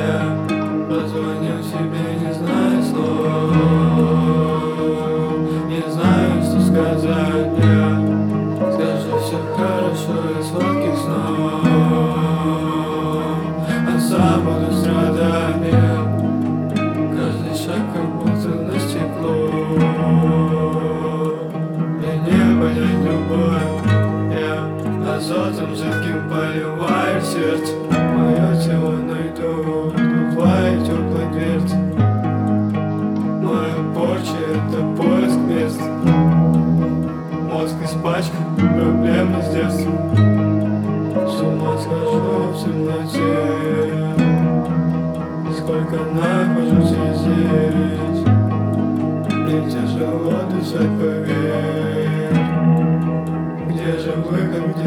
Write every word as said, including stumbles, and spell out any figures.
Я позвонил себе, не знаю слов, не знаю, что сказать. Я скажу все хорошо и сладких снов, а сам буду страдать. Я каждый шаг как будто на стекло, и не понять любовь. Я азотом жидким поливаю сердце, мое тело найду, твои теплые дверцы. Моя порча — это поиск места, мозг испачкан, проблемы с детства. С ума схожу в темноте, сколько нахожусь здесь, мне тяжело дышать, поверь. Где же выход, где